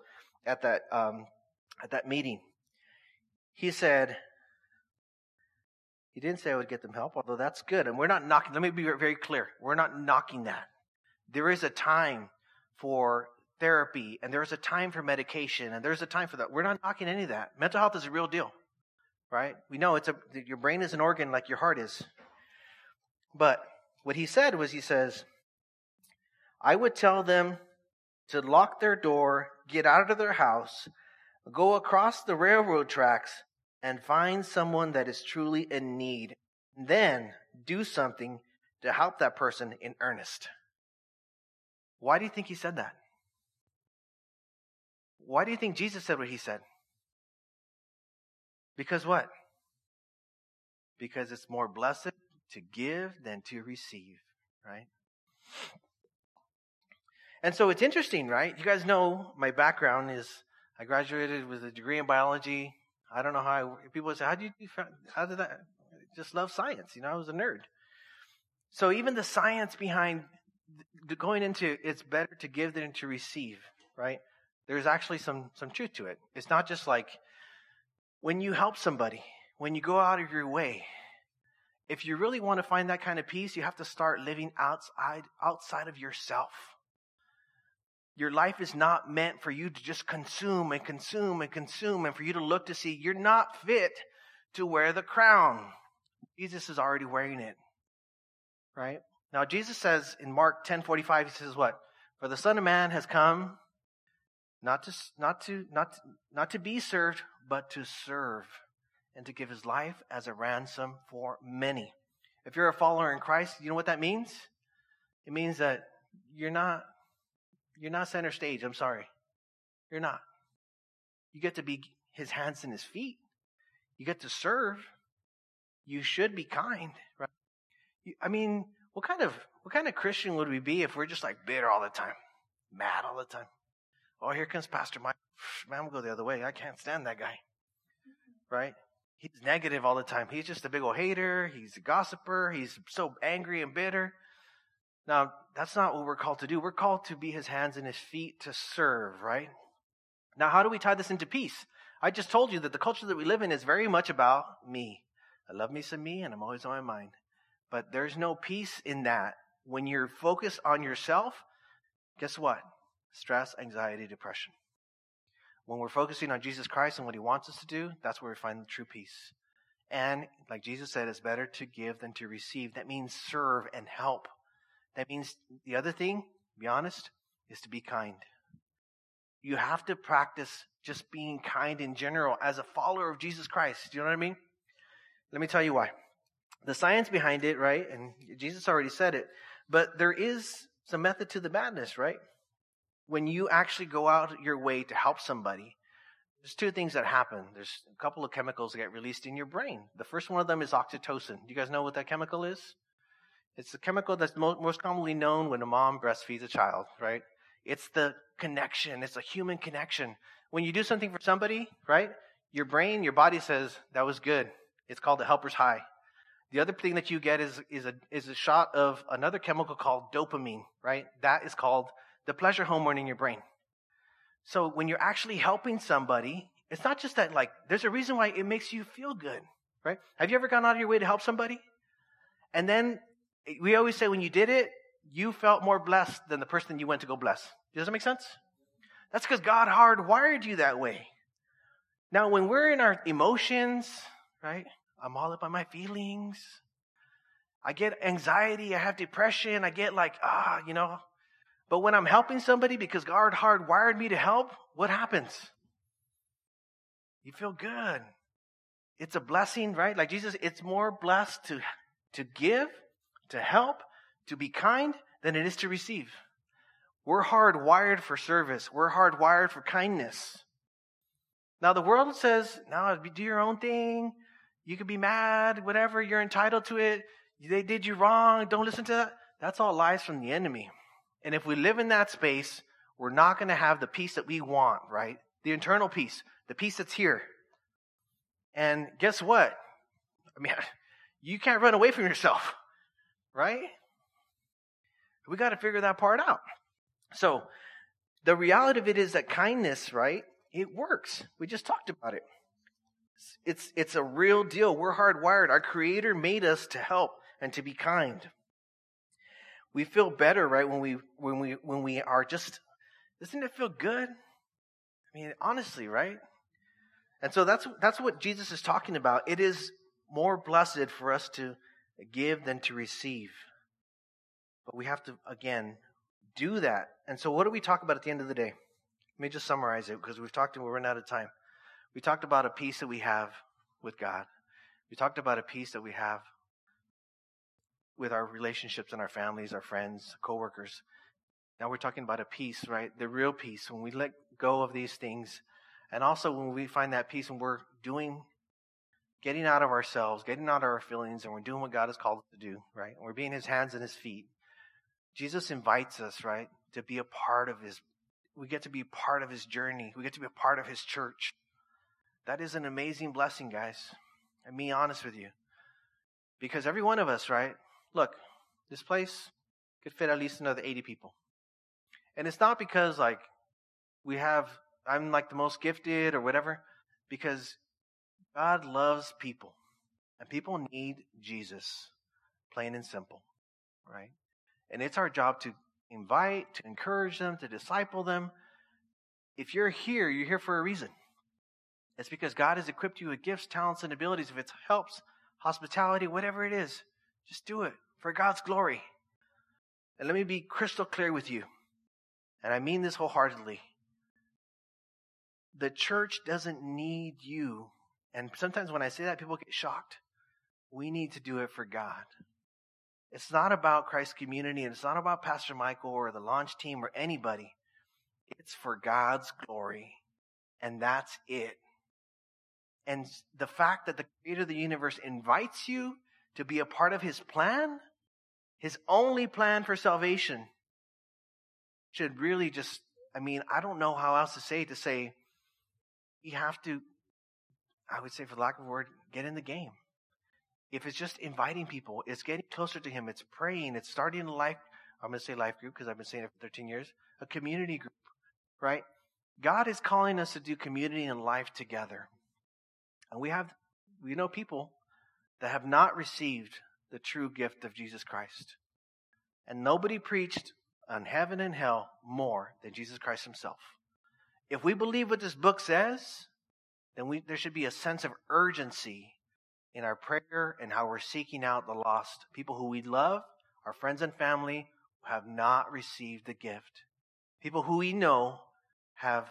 that meeting. He said, he didn't say I would get them help, although that's good. And we're not knocking, let me be very clear. We're not knocking that. There is a time for therapy, and there's a time for medication, and there's a time for that. We're not knocking any of that. Mental health is a real deal, right? We know your brain is an organ like your heart is. But what he said was, he says, I would tell them to lock their door, get out of their house, go across the railroad tracks, and find someone that is truly in need. Then do something to help that person in earnest. Why do you think he said that? Why do you think Jesus said what he said? Because what? Because it's more blessed to give than to receive, right? And so it's interesting, right? You guys know my background is I graduated with a degree in biology. I don't know how people say, how did that? I just love science. I was a nerd. So even the science behind going into it's better to give than to receive, right? There's actually some truth to it. It's not just like when you help somebody, when you go out of your way, if you really want to find that kind of peace, you have to start living outside of yourself. Your life is not meant for you to just consume and consume and consume and for you to look to see you're not fit to wear the crown. Jesus is already wearing it, right? Now, Jesus says in Mark 10:45, he says what? For the Son of Man has come not to be served, but to serve and to give his life as a ransom for many. If you're a follower in Christ, you know what that means? It means that you're not center stage. I'm sorry. You're not. You get to be his hands and his feet. You get to serve. You should be kind, right? What kind of Christian would we be if we're just like bitter all the time, mad all the time? Oh, here comes Pastor Mike. Man, I'm gonna go the other way. I can't stand that guy, right? He's negative all the time. He's just a big old hater. He's a gossiper. He's so angry and bitter. Now, that's not what we're called to do. We're called to be his hands and his feet to serve, right? Now, how do we tie this into peace? I just told you that the culture that we live in is very much about me. I love me some me, and I'm always on my mind. But there's no peace in that. When you're focused on yourself, guess what? Stress, anxiety, depression. When we're focusing on Jesus Christ and what he wants us to do, that's where we find the true peace. And like Jesus said, it's better to give than to receive. That means serve and help. That means the other thing, to be honest, is to be kind. You have to practice just being kind in general as a follower of Jesus Christ. Do you know what I mean? Let me tell you why. The science behind it, right? And Jesus already said it. But there is some method to the madness, right? When you actually go out your way to help somebody, There's two things that happen. There's a couple of chemicals that get released in your brain. The first one of them is oxytocin. Do you guys know what that chemical is? It's the chemical that's most commonly known when a mom breastfeeds a child, right? It's the connection. It's a human connection. When you do something for somebody, right, your brain, your body says, that was good. It's called the helper's high. The other thing that you get is a shot of another chemical called dopamine, right? That is called the pleasure hormone in your brain. So when you're actually helping somebody, it's not just that, like, there's a reason why it makes you feel good, right? Have you ever gone out of your way to help somebody? And then we always say when you did it, you felt more blessed than the person you went to go bless. Does that make sense? That's because God hardwired you that way. Now, when we're in our emotions, right? I'm all up on my feelings. I get anxiety. I have depression. I get like, But when I'm helping somebody because God hardwired me to help, what happens? You feel good. It's a blessing, right? Like Jesus, it's more blessed to give, to help, to be kind than it is to receive. We're hardwired for service. We're hardwired for kindness. Now the world says, no, do your own thing. You could be mad, whatever. You're entitled to it. They did you wrong. Don't listen to that. That's all lies from the enemy. And if we live in that space, we're not going to have the peace that we want, right? The internal peace, the peace that's here. And guess what? I mean, you can't run away from yourself, right? We got to figure that part out. So the reality of it is that kindness, right? It works. We just talked about it. It's a real deal. We're hardwired. Our Creator made us to help and to be kind. We feel better, right, when we are just. Doesn't it feel good? I mean, honestly, right? And so that's what Jesus is talking about. It is more blessed for us to give than to receive. But we have to, again, do that. And so what do we talk about at the end of the day? Let me just summarize it because we're running out of time. We talked about a peace that we have with God. We talked about a peace that we have with our relationships and our families, our friends, coworkers. Now we're talking about a peace, right? The real peace when we let go of these things. And also when we find that peace when we're getting out of ourselves, getting out of our feelings, and we're doing what God has called us to do, right? And we're being His hands and His feet. Jesus invites us, right, to be a part of we get to be part of His journey. We get to be a part of His church. That is an amazing blessing, guys. I'm being honest with you. Because every one of us, right, look, this place could fit at least another 80 people. And it's not because, like, I'm like the most gifted or whatever, because God loves people. And people need Jesus, plain and simple, right? And it's our job to invite, to encourage them, to disciple them. If you're here for a reason. It's because God has equipped you with gifts, talents, and abilities. If it helps, hospitality, whatever it is, just do it for God's glory. And let me be crystal clear with you. And I mean this wholeheartedly. The church doesn't need you. And sometimes when I say that, people get shocked. We need to do it for God. It's not about Christ Community, and it's not about Pastor Michael or the launch team or anybody. It's for God's glory. And that's it. And the fact that the Creator of the universe invites you to be a part of His plan, His only plan for salvation, should really just, I don't know how else to say, you have to, I would say for lack of a word, get in the game. If it's just inviting people, it's getting closer to Him, it's praying, it's starting a life, I'm going to say life group because I've been saying it for 13 years, a community group, right? God is calling us to do community and life together. And we know people that have not received the true gift of Jesus Christ. And nobody preached on heaven and hell more than Jesus Christ Himself. If we believe what this book says, then there should be a sense of urgency in our prayer and how we're seeking out the lost, people who we love, our friends and family who have not received the gift. People who we know have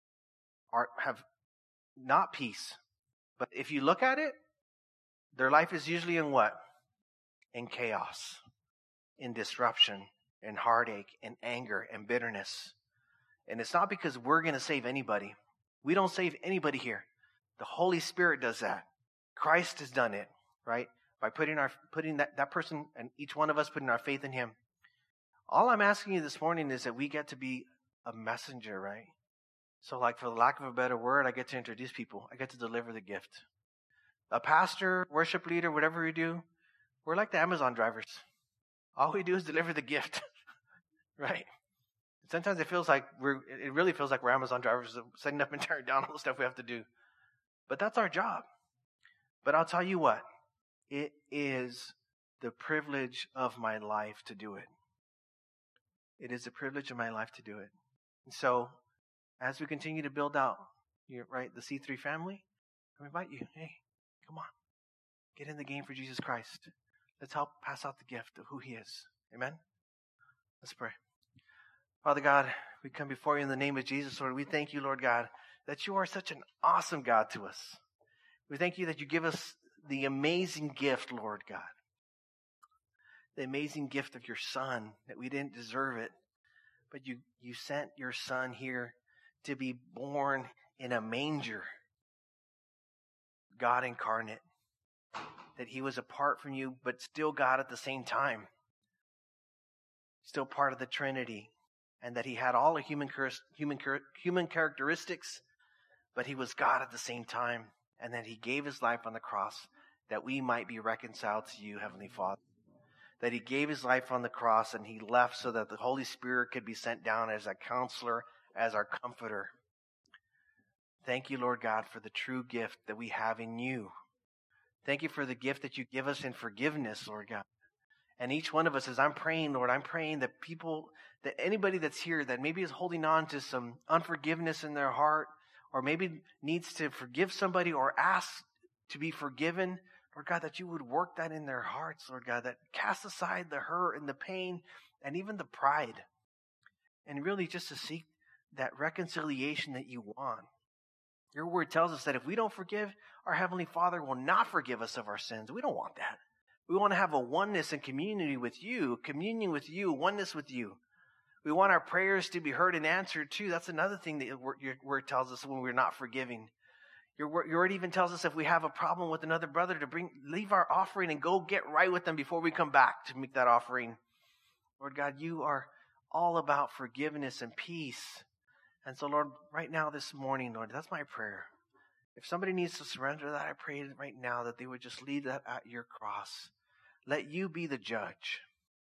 not peace. But if you look at it, their life is usually in what? In chaos, in disruption, in heartache, in anger, and bitterness. And it's not because we're going to save anybody. We don't save anybody here. The Holy Spirit does that. Christ has done it, right? By putting that person and each one of us putting our faith in him. All I'm asking you this morning is that we get to be a messenger, right? So like, for the lack of a better word, I get to introduce people. I get to deliver the gift. A pastor, worship leader, whatever we do, we're like the Amazon drivers. All we do is deliver the gift, right? Sometimes it really feels like we're Amazon drivers, setting up and tearing down all the stuff we have to do. But that's our job. But I'll tell you what, it is the privilege of my life to do it. It is the privilege of my life to do it. And so, as we continue to build out, the C3 family, I invite you, hey, come on, get in the game for Jesus Christ. Let's help pass out the gift of who he is. Amen? Let's pray. Father God, we come before you in the name of Jesus, Lord. We thank you, Lord God, that you are such an awesome God to us. We thank you that you give us the amazing gift, Lord God. The amazing gift of your Son, that we didn't deserve it. But you sent your Son here to be born in a manger. God incarnate. That he was apart from you, but still God at the same time. Still part of the Trinity. And that he had all the human characteristics, but he was God at the same time. And that he gave his life on the cross that we might be reconciled to you, Heavenly Father. That he gave his life on the cross and he left so that the Holy Spirit could be sent down as a counselor, as our comforter. Thank you, Lord God, for the true gift that we have in you. Thank you for the gift that you give us in forgiveness, Lord God. And each one of us, as I'm praying, Lord, I'm praying that that anybody that's here that maybe is holding on to some unforgiveness in their heart, or maybe needs to forgive somebody or ask to be forgiven, Lord God, that you would work that in their hearts, Lord God, that cast aside the hurt and the pain and even the pride. And really just to seek that reconciliation that you want. Your word tells us that if we don't forgive, our Heavenly Father will not forgive us of our sins. We don't want that. We want to have a oneness and communion with you, oneness with you. We want our prayers to be heard and answered too. That's another thing that your word tells us when we're not forgiving. Your word even tells us if we have a problem with another brother to leave our offering and go get right with them before we come back to make that offering. Lord God, you are all about forgiveness and peace. And so, Lord, right now this morning, Lord, that's my prayer. If somebody needs to surrender that, I pray right now that they would just leave that at your cross. Let you be the judge.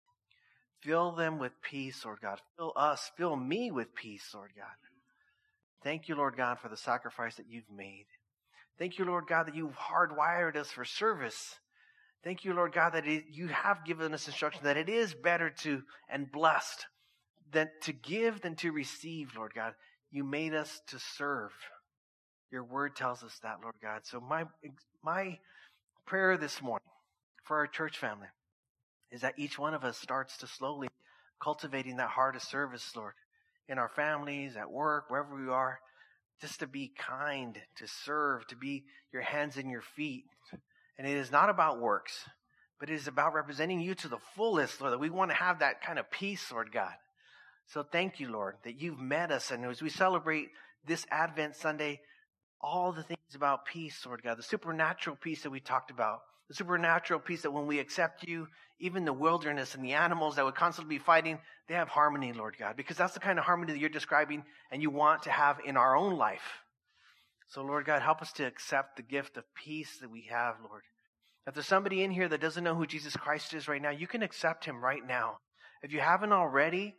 Fill them with peace, Lord God. Fill me with peace, Lord God. Thank you, Lord God, for the sacrifice that you've made. Thank you, Lord God, that you've hardwired us for service. Thank you, Lord God, that you have given us instruction that it is better to and blessed than to give than to receive, Lord God. You made us to serve. Your word tells us that, Lord God. So my prayer this morning for our church family is that each one of us starts to slowly cultivating that heart of service, Lord, in our families, at work, wherever we are, just to be kind, to serve, to be your hands and your feet. And it is not about works, but it is about representing you to the fullest, Lord, that we want to have that kind of peace, Lord God. So thank you, Lord, that you've met us. And as we celebrate this Advent Sunday, all the things about peace, Lord God, the supernatural peace that we talked about, the supernatural peace that when we accept you, even the wilderness and the animals that would constantly be fighting, they have harmony, Lord God, because that's the kind of harmony that you're describing and you want to have in our own life. So, Lord God, help us to accept the gift of peace that we have, Lord. If there's somebody in here that doesn't know who Jesus Christ is right now, you can accept him right now. If you haven't already,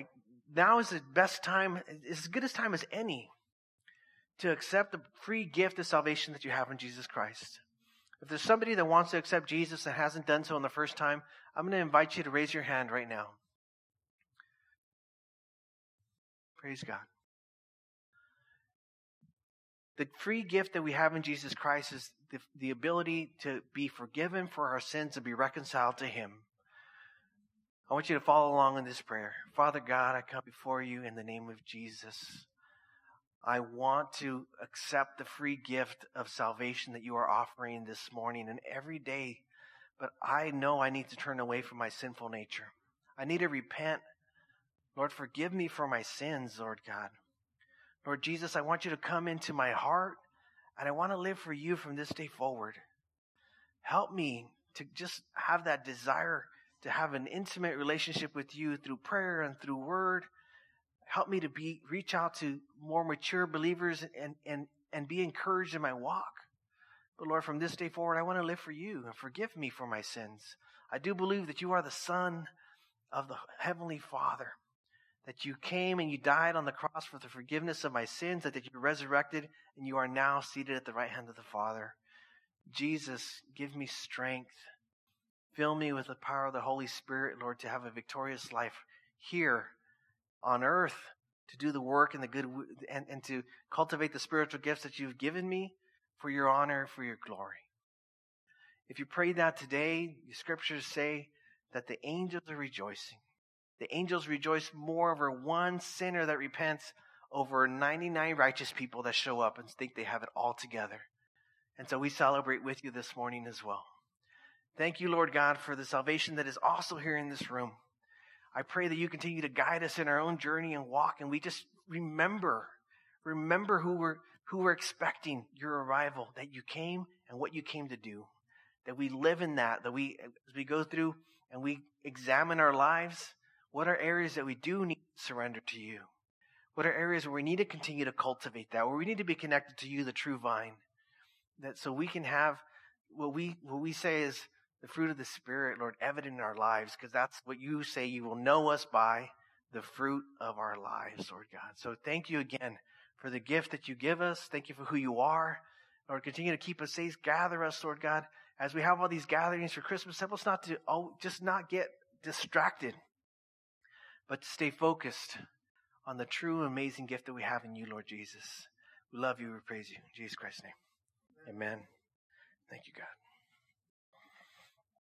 now is the best time, it's as good a time as any to accept the free gift of salvation that you have in Jesus Christ. If there's somebody that wants to accept Jesus and hasn't done so in the first time, I'm going to invite you to raise your hand right now. Praise God. The free gift that we have in Jesus Christ is the ability to be forgiven for our sins and be reconciled to him. I want you to follow along in this prayer. Father God, I come before you in the name of Jesus. I want to accept the free gift of salvation that you are offering this morning and every day. But I know I need to turn away from my sinful nature. I need to repent. Lord, forgive me for my sins, Lord God. Lord Jesus, I want you to come into my heart, and I want to live for you from this day forward. Help me to just have that desire to have an intimate relationship with you through prayer and through word. Help me to reach out to more mature believers and be encouraged in my walk. But Lord, from this day forward, I want to live for you, and forgive me for my sins. I do believe that you are the Son of the Heavenly Father, that you came and you died on the cross for the forgiveness of my sins, that you resurrected and you are now seated at the right hand of the Father. Jesus, give me strength. Fill me with the power of the Holy Spirit, Lord, to have a victorious life here on earth, to do the work and the good and to cultivate the spiritual gifts that you've given me for your honor, for your glory. If you pray that today, the scriptures say that the angels are rejoicing. The angels rejoice more over one sinner that repents over 99 righteous people that show up and think they have it all together. And so we celebrate with you this morning as well. Thank you, Lord God, for the salvation that is also here in this room. I pray that you continue to guide us in our own journey and walk, and we just remember who we're expecting your arrival, that you came and what you came to do. That we live in that as we go through and we examine our lives, what are areas that we do need to surrender to you? What are areas where we need to continue to cultivate that, where we need to be connected to you, the true vine? That so we can have what we say is the fruit of the Spirit, Lord, evident in our lives, because that's what you say you will know us by, the fruit of our lives, Lord God. So thank you again for the gift that you give us. Thank you for who you are. Lord, continue to keep us safe. Gather us, Lord God, as we have all these gatherings for Christmas. Help us not to just not get distracted, but to stay focused on the true amazing gift that we have in you, Lord Jesus. We love you. We praise you. In Jesus Christ's name. Amen. Thank you, God.